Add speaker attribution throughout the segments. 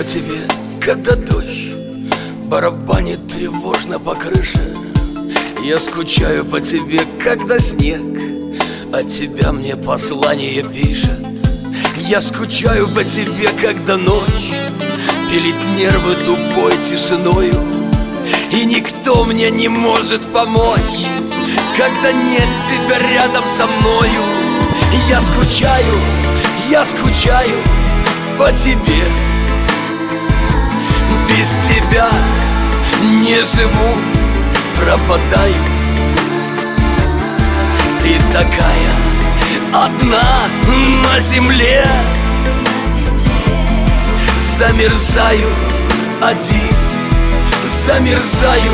Speaker 1: тебе, когда дождь барабанит тревожно по крыше. Я скучаю по тебе, когда снег от тебя мне послание пишет. Я скучаю по тебе, когда ночь пилит нервы тупой тишиною, и никто мне не может помочь, когда нет тебя рядом со мною. Я скучаю по тебе. Без тебя не живу, пропадаю. Ты такая одна на земле. Замерзаю один, замерзаю.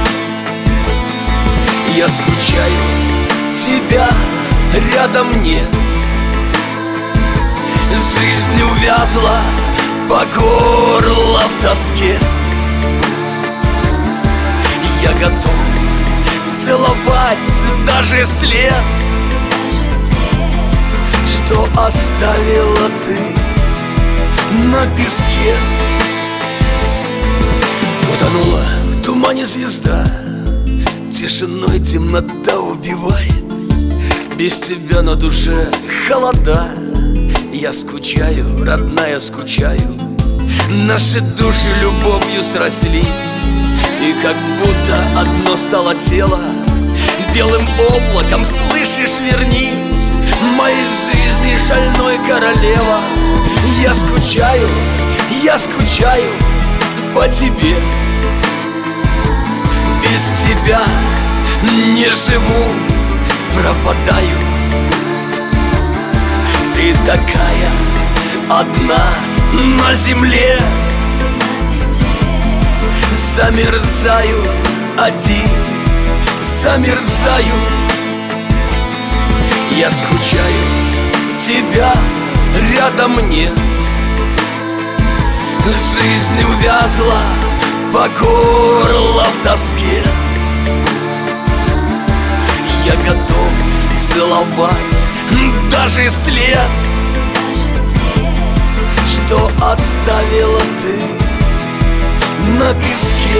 Speaker 1: Я скучаю, тебя рядом нет. Жизнь увязла по горло в тоске. Я готов целовать даже след, что оставила ты на песке. Утонула в тумане звезда, тишиной темнота убивает. Без тебя на душе холода. Я скучаю, родная, скучаю. Наши души любовью срослись, и как будто одно стало тело. Белым облаком, слышишь, вернись, моей жизни шальной королева. Я скучаю по тебе. Без тебя не живу, пропадаю. Ты такая одна на земле. Замерзаю один, замерзаю. Я скучаю, тебя рядом нет. Жизнь увязла по горло в тоске. Я готов целовать даже след, что оставила ты на песке.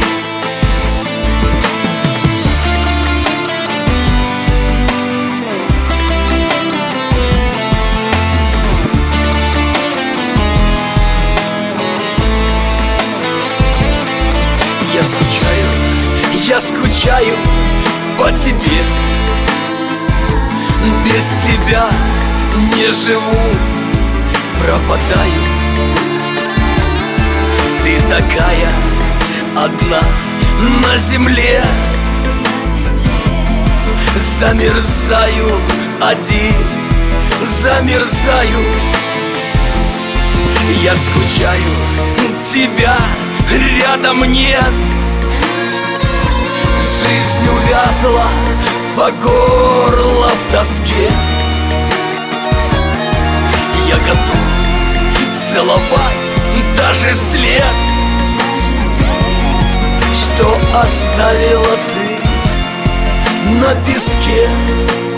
Speaker 1: Я скучаю по тебе. Без тебя не живу, пропадаю. Ты такая одна на земле. Замерзаю один, замерзаю. Я скучаю, тебя рядом нет. Жизнь увязла по горло в тоске. Я готов целовать даже след, что оставила ты на песке.